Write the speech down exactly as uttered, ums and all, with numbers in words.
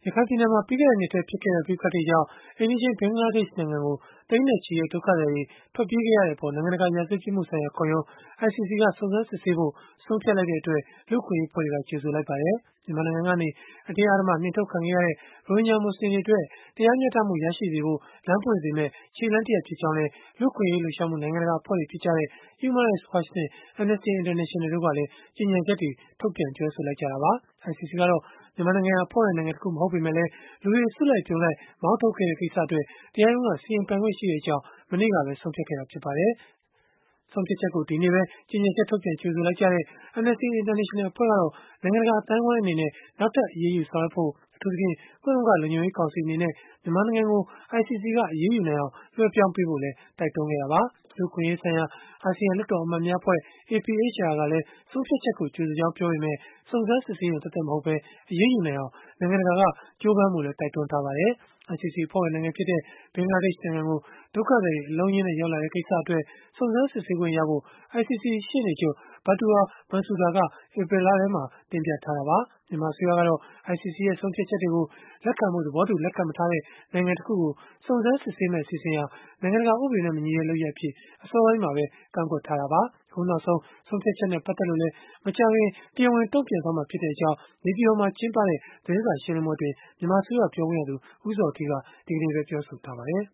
ရခိုင်ပြည်နယ်မှာ ပြီးခဲ့တဲ့နှစ်ထဲ ဖြစ်ခဲ့တဲ့ ပဋိပက္ခတွေကြောင့် အိမ်နီးချင်း ဘင်္ဂလားဒေ့ရှ်နိုင်ငံကို သိန်းနဲ့ချီတဲ့ ဒုက္ခသည်တွေ ထွက်ပြေးခဲ့ရတဲ့အပေါ် နိုင်ငံတကာ ရာဇဝတ်ပြစ်မှုဆိုင်ရာခုံရုံး I C C က စုံစမ်းစစ်ဆေးဖို့ ဆုံးဖြတ်လိုက်တဲ့အတွက် လူ့အခွင့်အရေး အဖွဲ့တွေက ကြိုဆိုလိုက်ပါတယ်။ မြန်မာနိုင်ငံကနေ အတင်းအဓမ္မ နှင်ထုတ်ခံခဲ့ရတဲ့ ရိုဟင်ဂျာ မွတ်ဆလင်တွေအတွက် တရားမျှတမှု ရရှိစေဖို့ လမ်းပွင့်စေမယ့် ခြေလှမ်းတရပ် ဖြစ်ကြောင်းလည်း လူ့အခွင့်အရေး လှုပ်ရှားမှု နိုင်ငံတကာ အဖွဲ့တွေ ဖြစ်ကြတဲ့ Human Rights Watch နဲ့ Amnesty International တို့ကလည်း ကြေညာချက်တွေ ထုတ်ပြန် ပြောဆိုလိုက်ကြတာပါ။ I C C ကတော့ မြန်မာနိုင်ငံဟာ အဖွဲ့ဝင်နိုင်ငံတခု မဟုတ်ပေမဲ့လည်း လူတွေ အစုလိုက်အပြုံလိုက် မောင်းထုတ်ခဲ့တဲ့ ကိစ္စအတွက် တရားရုံးက စီရင်ပိုင်ခွင့်ရှိကြောင်း မနေ့ကပဲ ဆုံးဖြတ်ခဲ့တာ ဖြစ်ပါတယ်။ ဆုံးဖြတ်ချက်ကို ဒီနေ့ပဲ ကြေညာချက် ထုတ်ပြန် ကြိုဆိုလိုက်ကြတဲ့ Amnesty International အဖွဲ့ကတော့ နိုင်ငံတကာ အသိုင်းအဝန်းအနေနဲ့ နောက်ထပ် အရေးယူဆောင်ရွက်ဖို့ အထူးသဖြင့် ကုလသမဂ္ဂ လုံခြုံရေးကောင်စီ အနေနဲ့ မြန်မာနိုင်ငံကို I C C က အရေးယူနိုင်အောင် လွှဲပြောင်းပေးဖို့လည်း တိုက်တွန်းခဲ့တာပါ။ လူ့အခွင့်အရေးဆိုင်ရာ အာဆီယံ လွှတ်တော်အမတ်များအဖွဲ့ A P H R ကလည်း ဆုံးဖြတ်ချက်ကို ကြိုဆိုကြောင်း ပြောပေမဲ့ စုံစမ်းစစ်ဆေးရုံသက်သက် မဟုတ်ဘဲ အရေးယူနိုင်အောင် နိုင်ငံတကာက ကြိုးပမ်းဖို့လည်း တိုက်တွန်းထားပါတယ်။ I C C အဖွဲ့ဝင်နိုင်ငံဖြစ်တဲ့ ဘင်္ဂလားဒေ့ရှ်နိုင်ငံကို ဒုက္ခသည်တွေ အလုံးအရင်းနဲ့ ရောက်လာတဲ့ ကိစ္စအတွက် စုံစမ်းစစ်ဆေးခွင့်ရဖို့ I C C ရှေ့နေချုပ် Batoor Bensouda က ဧပြီလထဲမှာပဲ တင်ပြထားတာပါ။ မြန်မာအစိုးရကတော့ I C C ရဲ့ ဆုံးဖြတ်ချက်တွေကို လက်ခံဖို့ သဘောတူ လက်ခံမထားတဲ့ နိုင်ငံတခုကို စုံစမ်းစစ်ဆေးမယ့် အစီအစဉ်ဟာ နိုင်ငံတကာ ဥပဒေနဲ့ မညီတဲ့ လုပ်ရပ်အဖြစ် အစောပိုင်းမှာပဲ ကန့်ကွက်ထားတာပါ။ အခုနောက်ဆုံး ဆုံးဖြတ်ချက်နဲ့ ပတ်သက်လို့လည်း မကြာခင် တရားဝင် တုံ့ပြန်သွားမှာ ဖြစ်ကြောင်း နေပြည်တော်မှာ ကျင်းပတဲ့ သတင်းစာရှင်းလင်းပွဲအတွင်း မြန်မာအစိုးရ ပြောခွင့်ရသူ ဦးဇော်ဌေးက ဒီကနေ့ပဲ ပြောဆိုထားပါတယ်